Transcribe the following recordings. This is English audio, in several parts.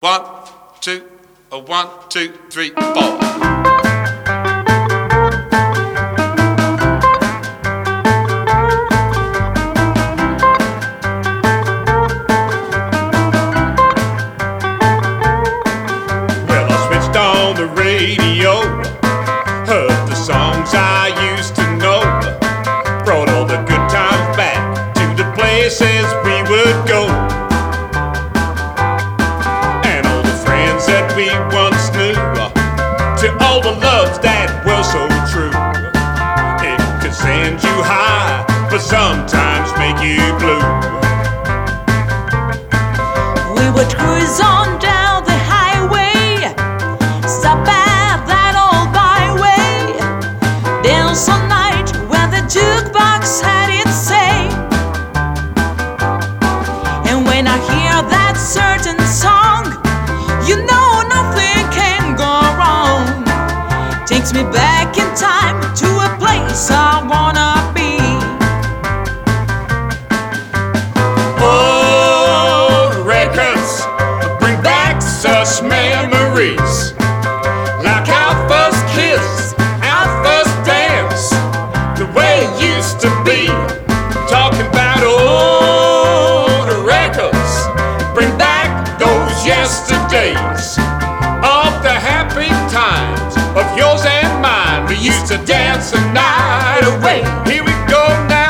1, 2, 1, 2, 3, 4. On the radio, heard the songs I used to know, brought all the good times back to the places we would go, and all the friends that we once knew, to all the loves that were so true. It could send you high, but sometimes make you blue. We would cruise on down the highway, stop at that old byway, dance all night when the jukebox had its say. And when I hear that certain song, you know nothing can go wrong. Takes me back in time to a place I wanna be. Old records bring back such memories, like our first kiss, our first dance, the way it used to be. Talking about old records, bring back those yesterdays of the happy times of yours and mine. We used to dance the night away. Here we go now.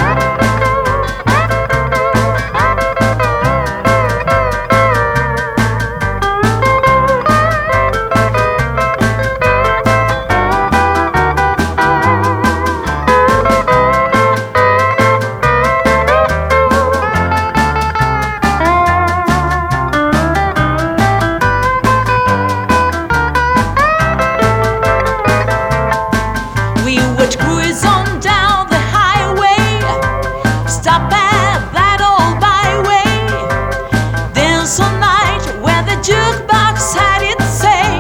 We would cruise on down the highway, stop at that old byway, dance all night where the jukebox had its say.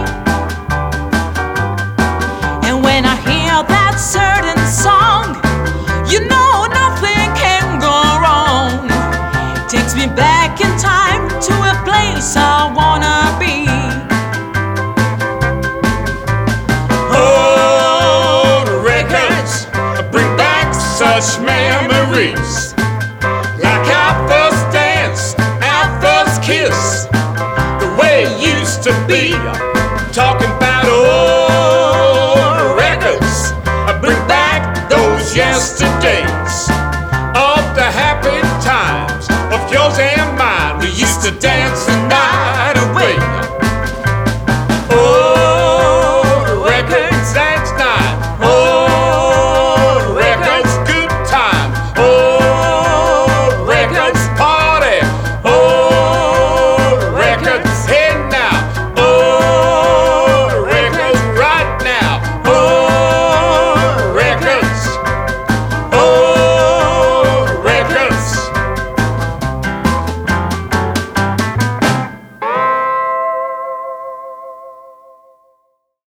And when I hear that certain song, you know nothing can go wrong. Takes me back in time to a place I wanna be. Such memories, like our first dance, our first kiss, the way it used to be. Talking about